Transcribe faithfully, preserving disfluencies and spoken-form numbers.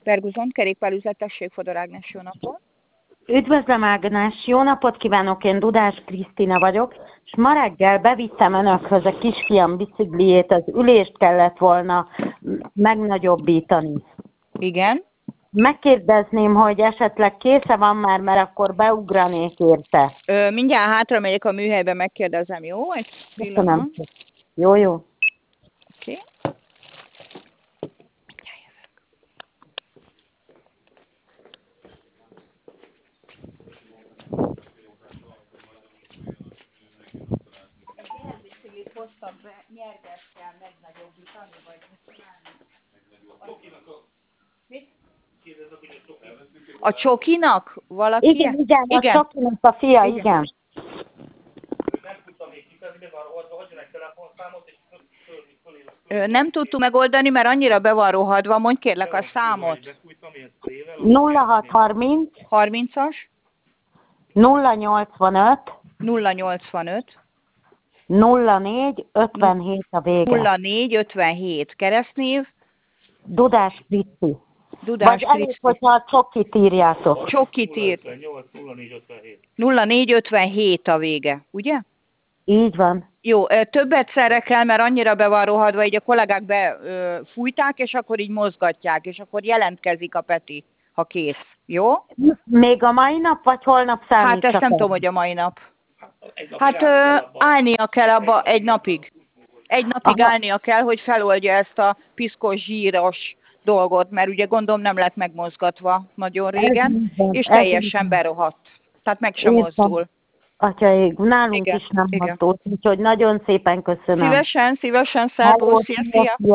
Ferguson, kerékpárüzlet, tessék, Fodor Ágnes, jó napot! Üdvözlöm, Ágnes! Jó napot kívánok! Én Dudás Krisztina vagyok, és ma reggel bevittem önökhöz a kisfiam bicikliét, az ülést kellett volna megnagyobbítani. Igen. Megkérdezném, hogy esetleg késze van már, mert akkor beugranék érte. Ö, mindjárt hátra megyek a műhelybe, megkérdezem, jó? Egy pillanat. Köszönöm. Jó, jó. Oké. Okay. Hoztam be, nyerges kell megnagyobbítani, vagy mit? A csokinak? Valaki? Igen, igen, igen. a csokinak a fia, igen. igen. Nem tudtuk megoldani, mert annyira be van rohadva, mondj kérlek a számot. nulla hat harminc harmincas nulla nyolcvanöt nulla nyolcvanöt nulla négy ötvenhét a vége. nulla négy ötvenhét keresztnév. Dudás Kriszti. Dudás Vagy elég, Kriszti. hogyha a csokit írjátok. Csokit ír. nulla négy ötvenhét a vége, ugye? Így van. Jó, többet szerre kell, mert annyira be van rohadva, így a kollégák befújták, és akkor így mozgatják, és akkor jelentkezik a Peti, ha kész. Jó? Még a mai nap, vagy holnap számít? Hát ezt nem tudom, hogy a mai nap. Hát ö, állnia kell abba egy napig. Egy napig Aha. állnia kell, hogy feloldja ezt a piszkos, zsíros dolgot, mert ugye gondolom nem lett megmozgatva nagyon régen, ez és teljesen berohadt. Tehát meg sem mozdul. Atyaig, nálunk igen, is nem igen. mozdult, úgyhogy nagyon szépen köszönöm. Szívesen, szívesen, szervusz, szia, szia!